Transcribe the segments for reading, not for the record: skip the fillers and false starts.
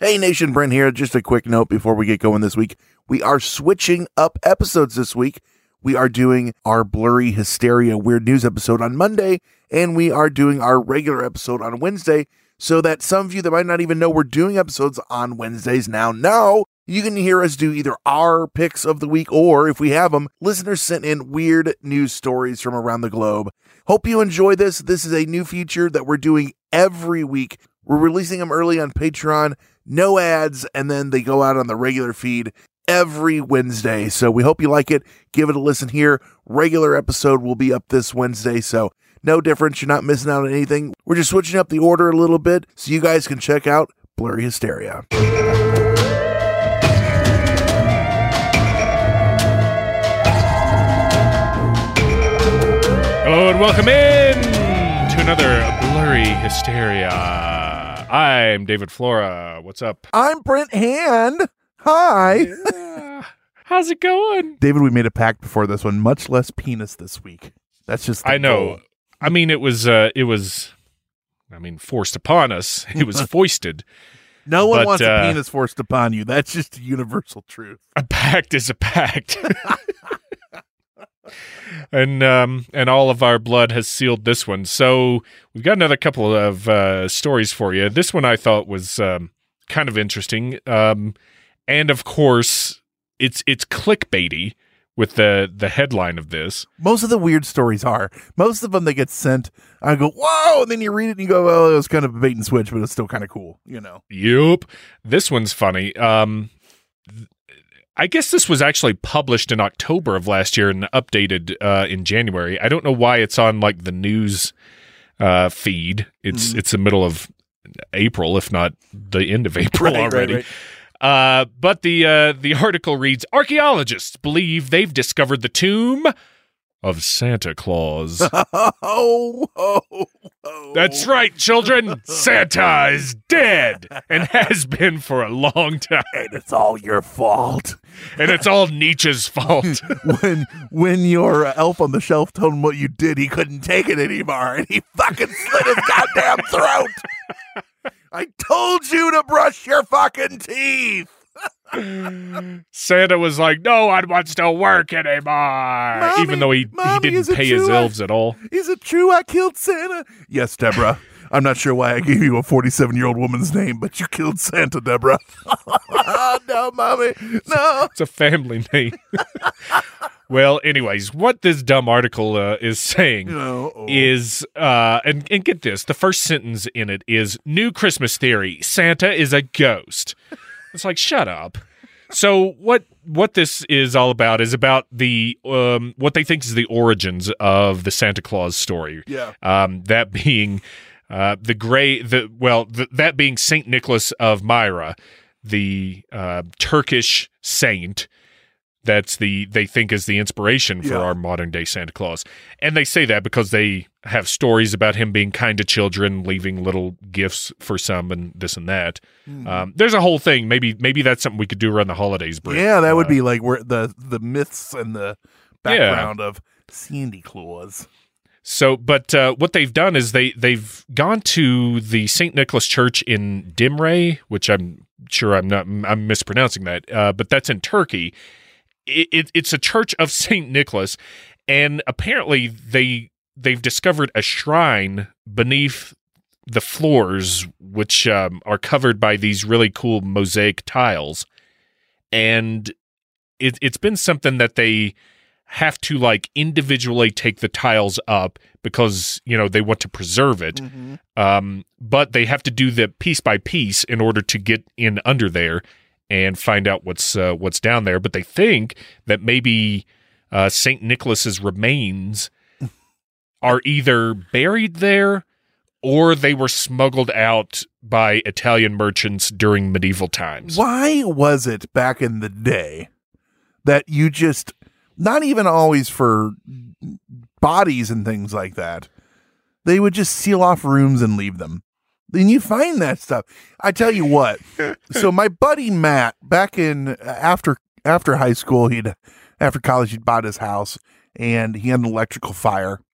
Hey Nation, Brent here. Just a quick note before we get going this week. We are switching up episodes this week. We are doing our Blurry Hysteria Weird News episode on Monday, and we are doing our regular episode on Wednesday, so that some of you that might not even know we're doing episodes on Wednesdays now know you can hear us do either our picks of the week, or if we have them, listeners sent in weird news stories from around the globe. Hope you enjoy this. This is a new feature that we're doing every week. We're releasing them early on Patreon, no ads, and then they go out on the regular feed every Wednesday. So we hope you like it. Give it a listen here. Regular episode will be up this Wednesday, so no difference. You're not missing out on anything. We're just switching up the order a little bit so you guys can check out Blurry Hysteria. Hello and welcome in to another Blurry Hysteria. I'm David Flora. What's up? I'm Brent Hand. Hi. Yeah. How's it going? David, we made a pact before this one. Much less penis this week. That's just the I know. goal. I mean, it was forced upon us. It was foisted. No one But, wants a penis forced upon you. That's just a universal truth. A pact is a pact. And all of our blood has sealed this one. So we've got another couple of stories for you. This one I thought was kind of interesting. And of course, it's clickbaity with the headline of this. Most of the weird stories are. Most of them they get sent. I go, whoa, and then you read it and you go, well, it was kind of a bait and switch, but it's still kind of cool, you know. Yup. This one's funny. I guess this was actually published in October of last year and updated in January. I don't know why it's on like the news feed. It's the middle of April, if not the end of April already. Right. But the article reads: archaeologists believe they've discovered the tomb of Santa Claus. That's right, children. Santa is dead and has been for a long time. And it's all your fault. And it's all Nietzsche's fault. when your elf on the shelf told him what you did, he couldn't take it anymore, and he fucking slit his goddamn throat. I told you to brush your fucking teeth. Santa was like, no one wants to work anymore. Mommy, even though he didn't pay his elves at all. Is it true I killed Santa? Yes, Deborah. I'm not sure why I gave you a 47-year-old woman's name, but you killed Santa, Deborah. No, Mommy. No. It's a family name. Well, anyways, what this dumb article is saying is, and get this, the first sentence in it is, new Christmas theory, Santa is a ghost. It's like, shut up. So what this is all about is about the what they think is the origins of the Santa Claus story. Yeah. That being that being Saint Nicholas of Myra, the Turkish saint. That's they think is the inspiration for our modern day Santa Claus. And they say that because they have stories about him being kind to children, leaving little gifts for some and this and that. There's a whole thing. Maybe that's something we could do around the holidays, Brent. Yeah, that would be like where the myths and the background of Santa Claus. So, but what they've done is they've gone to the St. Nicholas Church in Dimre, which I'm sure I'm mispronouncing that, but that's in Turkey. It's a church of St. Nicholas, and apparently they've discovered a shrine beneath the floors, which are covered by these really cool mosaic tiles, and it's been something that they have to like individually take the tiles up because they want to preserve it, but they have to do the piece by piece in order to get in under there and find out what's down there. But they think that maybe St. Nicholas's remains are either buried there or they were smuggled out by Italian merchants during medieval times. Why was it back in the day that you just, not even always for bodies and things like that, they would just seal off rooms and leave them? Then you find that stuff. I tell you what. So my buddy Matt, back in after high school, after college, he'd bought his house and he had an electrical fire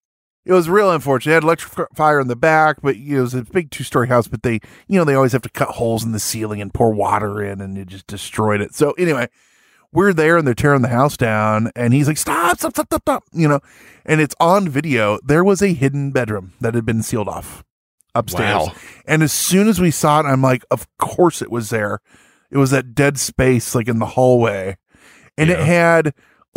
It was real unfortunate. It had electric fire in the back, but it was a big 2-story house, but they always have to cut holes in the ceiling and pour water in, and it just destroyed it. So anyway, we're there and they're tearing the house down, and he's like, stop, and it's on video. There was a hidden bedroom that had been sealed off upstairs. Wow. And as soon as we saw it, I'm like, of course it was there. It was that dead space, like in the hallway. And it had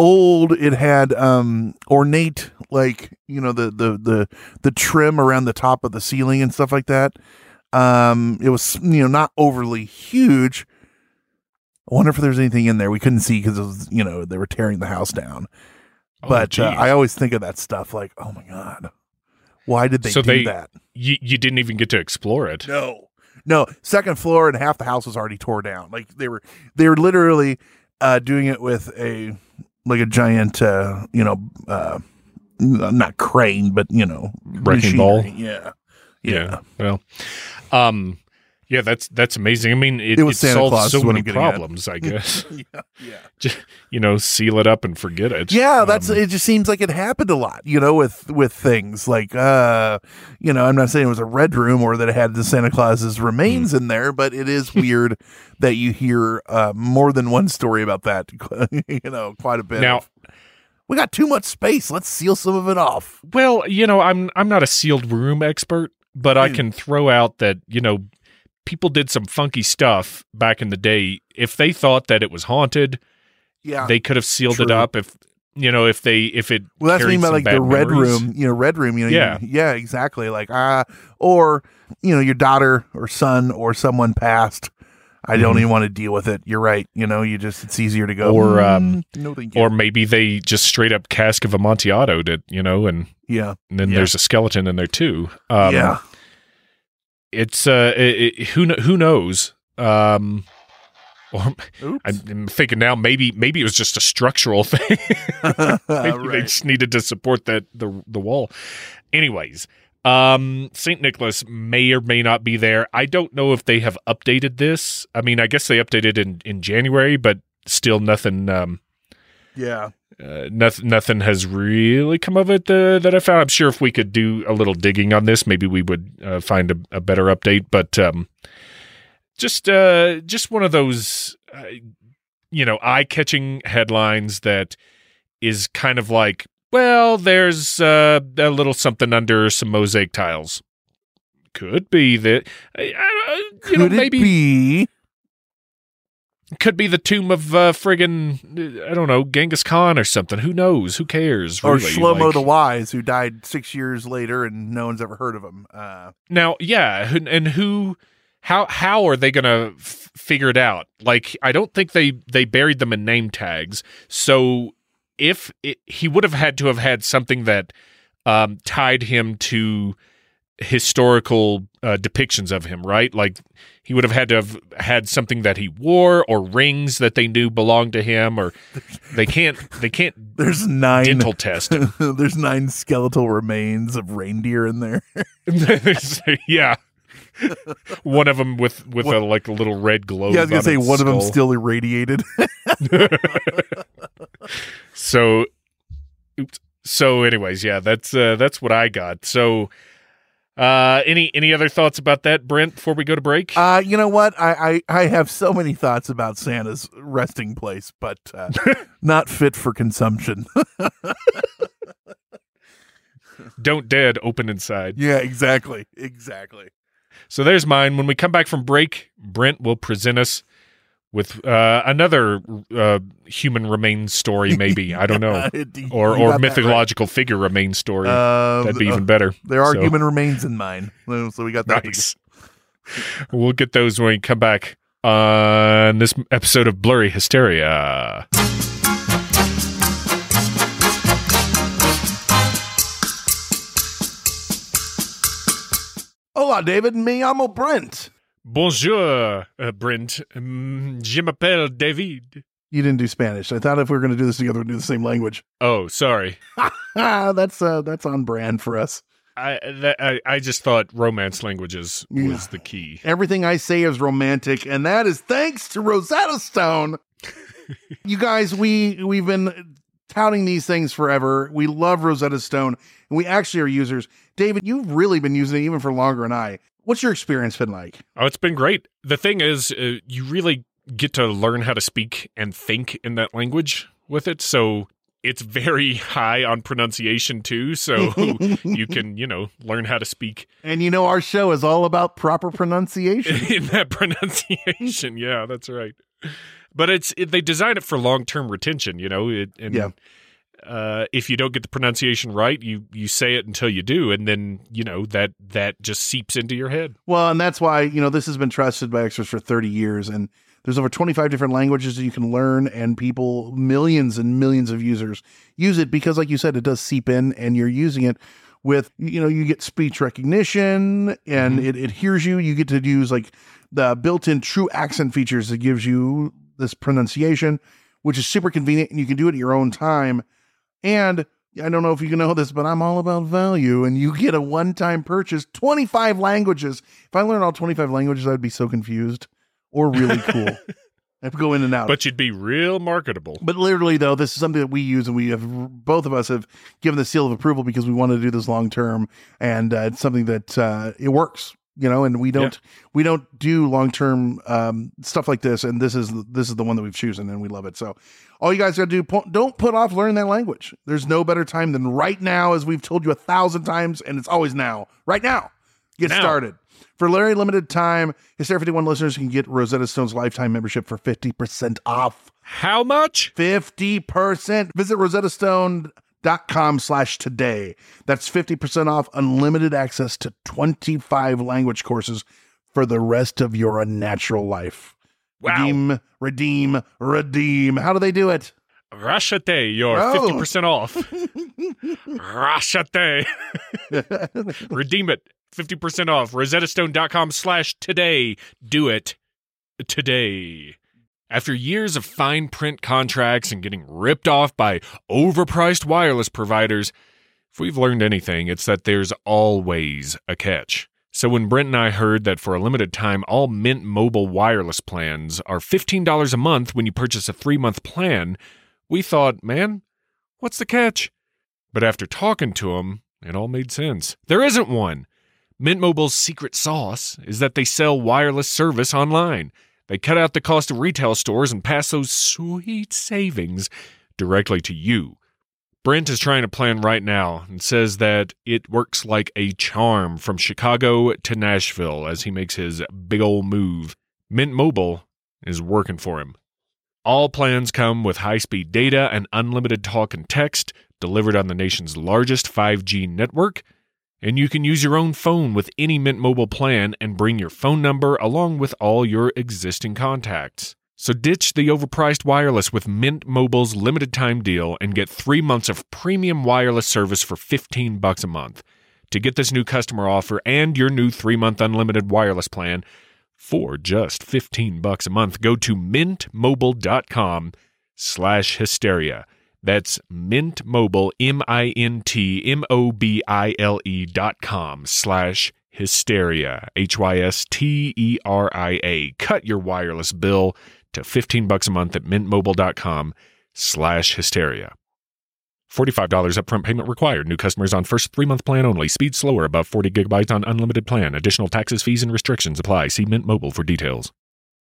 ornate, like, the trim around the top of the ceiling and stuff like that. It was, not overly huge. I wonder if there's anything in there we couldn't see because it was, they were tearing the house down. But I always think of that stuff like, oh my God, why did they do that? You didn't even get to explore it. No, second floor and half the house was already tore down. Like they were literally doing it with a giant, not crane, but wrecking ball. Yeah. Well, that's amazing. I mean, it was Santa solves Claus so is what many I'm getting problems, I guess. Yeah. Just, seal it up and forget it. Yeah, it just seems like it happened a lot, with things like, I'm not saying it was a red room or that it had the Santa Claus's remains in there, but it is weird that you hear more than one story about that, quite a bit. Now, we got too much space. Let's seal some of it off. Well, I'm not a sealed room expert, but I can throw out that, people did some funky stuff back in the day. If they thought that it was haunted, they could have sealed it up. If it well, that's what I mean by like the red room, yeah, exactly. Like, or, your daughter or son or someone passed. I don't even want to deal with it. You're right. It's easier to go. Or, no, thank you. Or maybe they just straight up cask of Amontillado and then there's a skeleton in there too. It's who knows? Or I'm thinking now maybe it was just a structural thing. Maybe they just needed to support the wall. Anyways, St. Nicholas may or may not be there. I don't know if they have updated this. I mean, I guess they updated in January, but still nothing. Nothing has really come of it that I found. I'm sure if we could do a little digging on this, maybe we would find a better update. But just one of those, eye-catching headlines that is kind of like, well, there's a little something under some mosaic tiles. Could be that. Maybe. Could be the tomb of friggin', I don't know, Genghis Khan or something. Who knows? Who cares? Or really? Shlomo the Wise, who died 6 years later and no one's ever heard of him. Now, yeah, and how are they going to figure it out? Like, I don't think they buried them in name tags. So he would have had to have had something that tied him to historical depictions of him, right? Like he would have had to have had something that he wore or rings that they knew belonged to him, or they can't there's 9 dental test him. There's 9 skeletal remains of reindeer in there. Yeah. One of them with a little red globe. Yeah, I was gonna say one skull. of them still irradiated. So anyways, yeah, that's what I got. So any other thoughts about that, Brent, before we go to break? You know what? I have so many thoughts about Santa's resting place, but not fit for consumption. Don't dead, open inside. Yeah, exactly. So there's mine. When we come back from break, Brent will present us with another human remains story, maybe. I don't know. or mythological figure remains story. That'd be even better. There are human remains in mine. So we got that. Nice. We'll get those when we come back on this episode of Blurry Hysteria. Hola, David. Me llamo Brent. Bonjour, Brent. Je m'appelle David. You didn't do Spanish. I thought if we were going to do this together, we'd do the same language. Oh, sorry. That's on brand for us. I just thought Romance languages was the key. Everything I say is romantic, and that is thanks to Rosetta Stone. You guys, we've been touting these things forever. We love Rosetta Stone, and we actually are users. David, you've really been using it even for longer than I. What's your experience been like? Oh, it's been great. The thing is, you really get to learn how to speak and think in that language with it. So it's very high on pronunciation too. So you can, learn how to speak. And our show is all about proper pronunciation. In that pronunciation. Yeah, that's right. But they design it for long-term retention, if you don't get the pronunciation right, you say it until you do, and then that just seeps into your head. Well, and that's why this has been trusted by experts for 30 years, and there's over 25 different languages that you can learn, and millions and millions of users use it because, like you said, it does seep in, and you're using it with you get speech recognition, and it hears you. You get to use like the built-in true accent features that gives you this pronunciation, which is super convenient, and you can do it at your own time. And I don't know if you know this, but I'm all about value, and you get a one-time purchase, 25 languages. If I learned all 25 languages, I'd be so confused or really cool. I have to go in and out. But you'd be real marketable. But literally, though, this is something that we use, and both of us have given the seal of approval because we want to do this long-term, and it's something that it works. And we don't do long-term stuff like this. And this is the one that we've chosen, and we love it. So all you guys got to do, don't put off learning that language. There's no better time than right now, as we've told you 1,000 times, and it's always now. Right now. Get started. For a very limited time, Hysteria 51 listeners can get Rosetta Stone's lifetime membership for 50% off. How much? 50%. Visit rosettastone.com/today. That's 50% off unlimited access to 25 language courses for the rest of your unnatural life. Wow. Redeem. How do they do it? Rashate, you're 50% off. Rashate. Redeem it. 50% off. rosettastone.com/today. Do it today. After years of fine print contracts and getting ripped off by overpriced wireless providers, if we've learned anything, it's that there's always a catch. So when Brent and I heard that for a limited time, all Mint Mobile wireless plans are $15 a month when you purchase a 3-month plan, we thought, man, what's the catch? But after talking to them, it all made sense. There isn't one. Mint Mobile's secret sauce is that they sell wireless service online. They cut out the cost of retail stores and pass those sweet savings directly to you. Brent is trying a plan right now and says that it works like a charm from Chicago to Nashville as he makes his big ol' move. Mint Mobile is working for him. All plans come with high-speed data and unlimited talk and text delivered on the nation's largest 5G network. And you can use your own phone with any Mint Mobile plan and bring your phone number along with all your existing contacts. So ditch the overpriced wireless with Mint Mobile's limited time deal and get 3 months of premium wireless service for $15 a month. To get this new customer offer and your new 3-month unlimited wireless plan for just $15 a month, go to mintmobile.com/hysteria. That's Mint Mobile, mintmobile.com/hysteria, HYSTERIA. Cut your wireless bill to $15 a month at mintmobile.com/hysteria. $45 upfront payment required. New customers on first 3-month plan only. Speed slower above 40 gigabytes on unlimited plan. Additional taxes, fees, and restrictions apply. See Mint Mobile for details.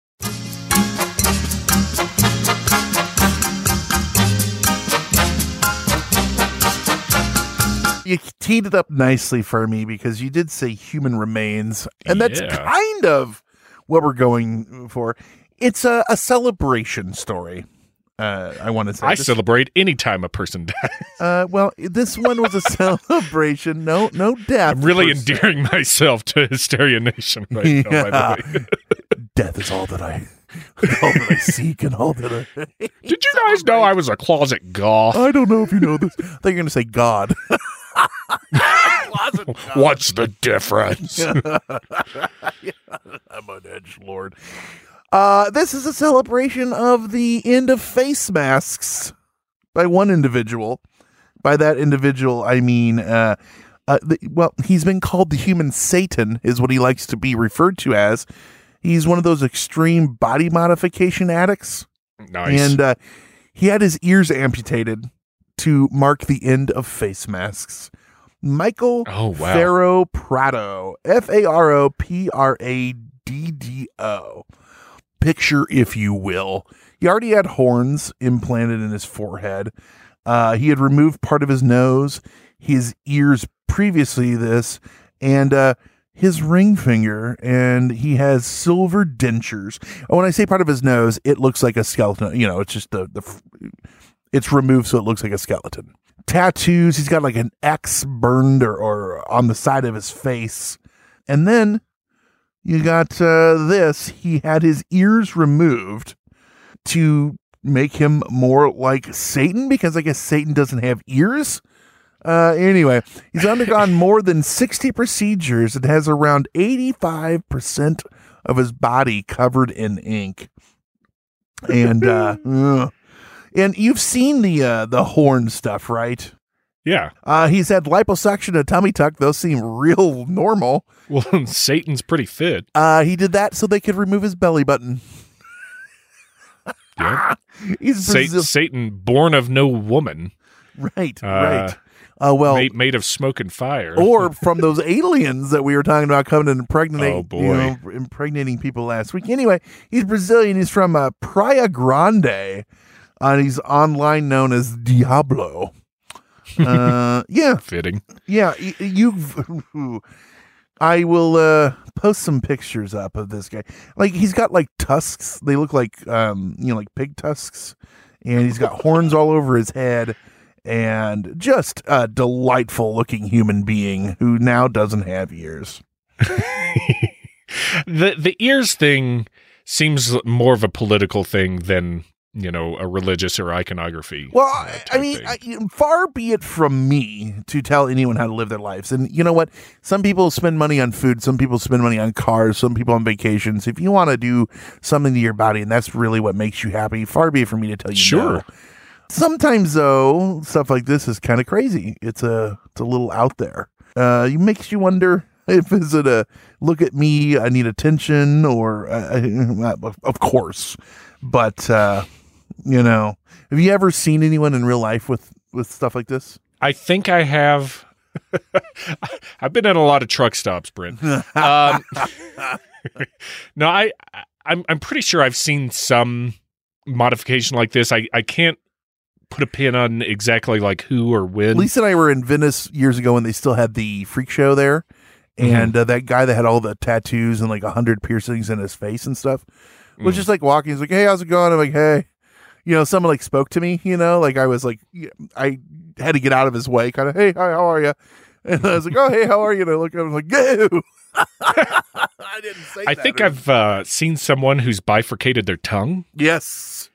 You teed it up nicely for me because you did say human remains, and that's kind of what we're going for. It's a celebration story. I want to say I celebrate any time a person dies. Well, this one was a celebration. No death. I'm really endearing myself to Hysteria Nation right now, by the way. Death is all that I seek and all that I... Did you guys know I was a closet goth? I don't know if you know this. I thought you were going to say God. What's the difference? I'm an edgelord. This is a celebration of the end of face masks by one individual. By that individual, I mean, he's been called the human Satan, is what he likes to be referred to as. He's one of those extreme body modification addicts. Nice. And he had his ears amputated to mark the end of face masks. Michael Faro Prado, Faropraddo. Picture, if you will. He already had horns implanted in his forehead. He had removed part of his nose, his ears previously this, and his ring finger, and he has silver dentures. When I say part of his nose, it looks like a skeleton. You know, it's just it's removed so it looks like a skeleton. Tattoos, he's got like an X burned or on the side of his face. And then you got this. He had his ears removed to make him more like Satan, because I guess Satan doesn't have ears. Anyway, he's undergone more than 60 procedures and has around 85% of his body covered in ink. And and you've seen the horn stuff, right? Yeah. He's had liposuction and tummy tuck. Those seem real normal. Well, Satan's pretty fit. He did that so they could remove his belly button. Yeah. Satan, born of no woman. Right. Well, made of smoke and fire, or from those aliens that we were talking about coming and impregnating people last week. Anyway, he's Brazilian. He's from Praia Grande, and he's online known as Diablo. Yeah, fitting. Yeah, I will post some pictures up of this guy. Like, he's got like tusks. They look like like pig tusks, and he's got horns all over his head, and just a delightful looking human being who now doesn't have ears. The ears thing seems more of a political thing than, a religious or iconography. Well, I mean, far be it from me to tell anyone how to live their lives. And you know what? Some people spend money on food. Some people spend money on cars. Some people on vacations. If you want to do something to your body and that's really what makes you happy, far be it from me to tell you sure. No. Sometimes, though, stuff like this is kind of crazy. It's a little out there. It makes you wonder if is it a look at me, I need attention, or of course. But have you ever seen anyone in real life with stuff like this? I think I have. I've been at a lot of truck stops, Brent. No, I'm pretty sure I've seen some modification like this. I can't put a pin on exactly like who or when. Lisa and I were in Venice years ago when they still had the freak show there. And that guy that had all the tattoos and like 100 piercings in his face and stuff was just like walking. He's like, "Hey, how's it going?" I'm like, "Hey." Someone like spoke to me, like I was like, I had to get out of his way, kind of, "Hey, hi, how are you?" And I was like, "Oh, hey, how are you?" And I look at him like, "Go." I didn't say that. I think I've seen someone who's bifurcated their tongue. Yes.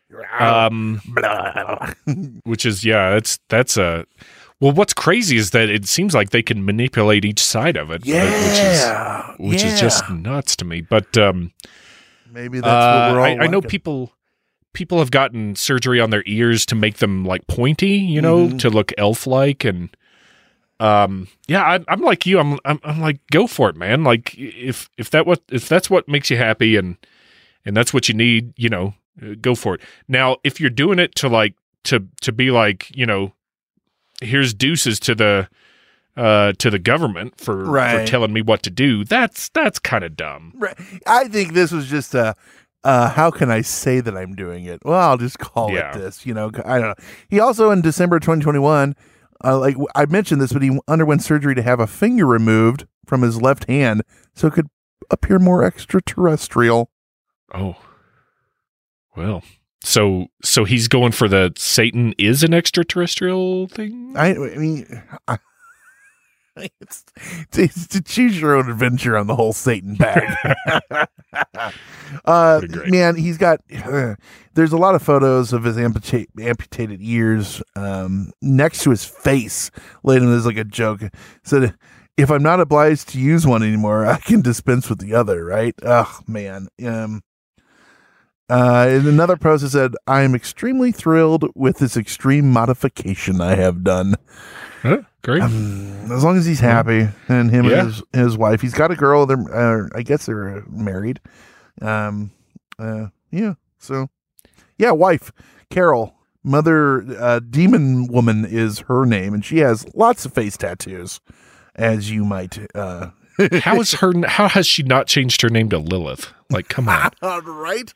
Which is, that's a, well, what's crazy is that it seems like they can manipulate each side of it. Yeah. Which is just nuts to me. But maybe that's what we're all I know people have gotten surgery on their ears to make them like pointy, to look elf-like, and I'm like you. I'm like, go for it, man. Like if that's what makes you happy and that's what you need, go for it. Now, if you're doing it to like to be like, here's deuces to the government for telling me what to do, that's kind of dumb. Right. I think this was just how can I say that I'm doing it? Well, I'll just call it this. I don't know. He also, in December 2021, like I mentioned this, but he underwent surgery to have a finger removed from his left hand so it could appear more extraterrestrial. Oh, well. So he's going for the Satan is an extraterrestrial thing? I mean, it's to choose your own adventure on the whole Satan bag. Man, he's got there's a lot of photos of his amputated ears next to his face. Later, there's like a joke. Said, "If I'm not obliged to use one anymore, I can dispense with the other." Right? Oh man. In another post, it said, "I am extremely thrilled with this extreme modification I have done." Great. As long as he's happy, and him and his wife. He's got a girl. I guess they're married. Wife Carol Mother Demon Woman is her name, and she has lots of face tattoos, as you might. How has she not changed her name to Lilith? Like, come on, right?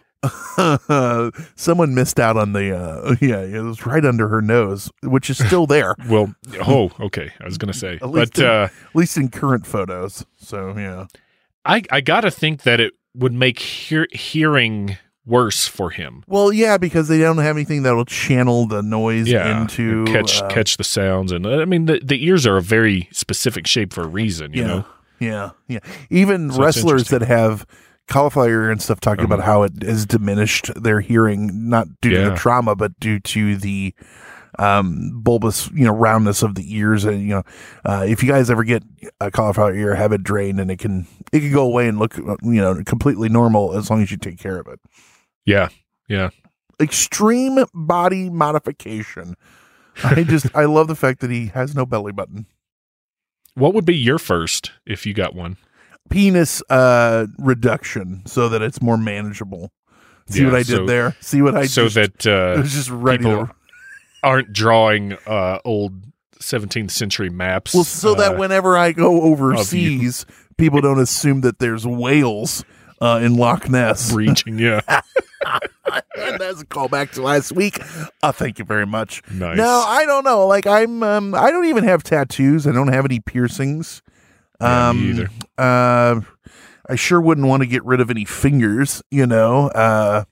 Someone missed out on the it was right under her nose, which is still there. Well, okay. I was gonna say, at least in current photos. So yeah, I gotta think that it would make hearing worse for him. Well, yeah, because they don't have anything that will channel the noise into catch the sounds, and I mean the ears are a very specific shape for a reason. You know, yeah. Even wrestlers that have cauliflower ear and stuff talking about how it has diminished their hearing, not due to the trauma, but due to the bulbous, roundness of the ears. And, if you guys ever get a cauliflower ear, have it drained, and it can go away and look, completely normal as long as you take care of it. Yeah. Extreme body modification. I love the fact that he has no belly button. What would be your first if you got one? Penis reduction so that it's more manageable. See what I did there? See what I so just, that it was just regular. People aren't drawing old 17th century maps. Well, so that whenever I go overseas, people don't assume that there's whales in Loch Ness breaching. Yeah. That's a callback to last week. Thank you very much. Nice. No, I don't know. Like I don't even have tattoos. I don't have any piercings. Me either. I sure wouldn't want to get rid of any fingers, Yeah.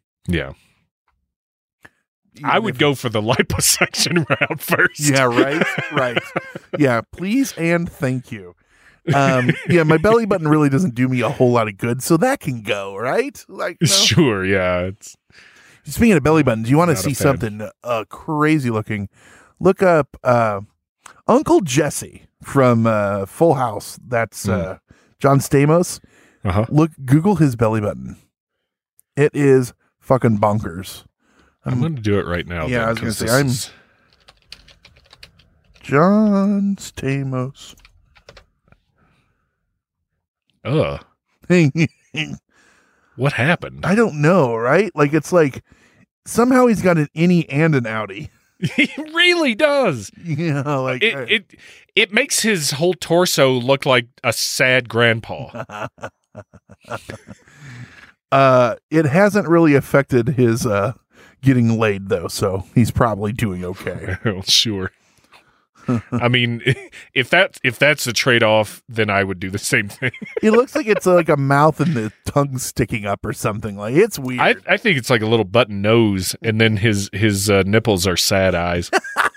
I would go for the liposuction route first. Yeah, right. Yeah, please and thank you. My belly button really doesn't do me a whole lot of good, so that can go, right? Like, Sure, yeah. Speaking of belly buttons, you want to see something crazy looking? Look up Uncle Jesse from Full House. That's John Stamos. Google his belly button. It is fucking bonkers. I'm going to do it right now. Yeah, I was going to say, I'm John Stamos. What happened? I don't know, right? Like, it's like somehow he's got an innie and an outie. He really does. Yeah, like it makes his whole torso look like a sad grandpa. It hasn't really affected his getting laid though, so he's probably doing okay. Well, sure. I mean, if that's a trade-off, then I would do the same thing. It looks like it's like a mouth and the tongue sticking up or something. Like, it's weird. I think it's like a little button nose, and then his nipples are sad eyes.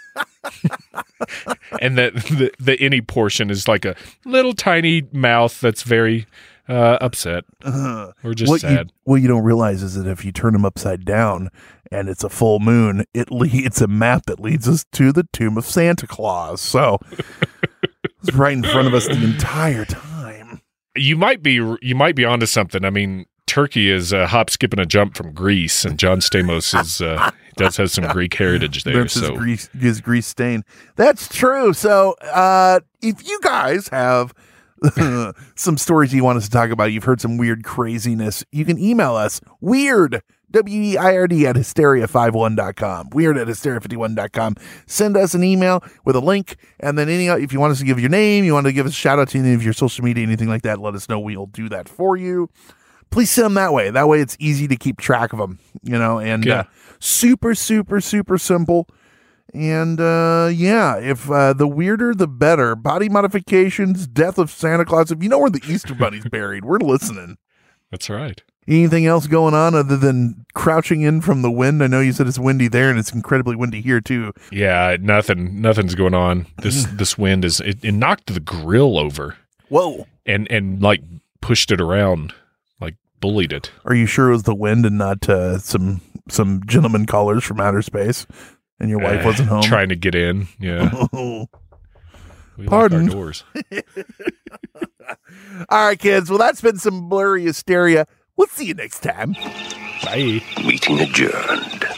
And that the innie portion is like a little tiny mouth that's very upset or just sad. What you don't realize is that if you turn him upside down and it's a full moon, it's a map that leads us to the tomb of Santa Claus. So it's right in front of us the entire time. You might be onto something. I mean, Turkey is a hop, skip, and a jump from Greece, and John Stamos does have some Greek heritage there. That's his Greece stain. That's true. So if you guys have some stories you want us to talk about, you've heard some weird craziness, you can email us weird, WEIRD at hysteria51.com, weird at hysteria51.com. Send us an email with a link, and then if you want us to give your name, you want to give us a shout out to any of your social media, anything like that, let us know. We'll do that for you. Please send them that way. That way it's easy to keep track of them, and super, super, super simple. And if the weirder, the better. Body modifications, death of Santa Claus. If you know where the Easter Bunny's buried, we're listening. That's right. Anything else going on other than crouching in from the wind? I know you said it's windy there, and it's incredibly windy here too. Yeah, nothing's going on. This wind it knocked the grill over. Whoa! And like pushed it around, like bullied it. Are you sure it was the wind and not some gentleman callers from outer space? And your wife wasn't home? Trying to get in, yeah. Pardon. Like our doors. All right, kids. Well, that's been some blurry hysteria. We'll see you next time. Bye. Meeting adjourned.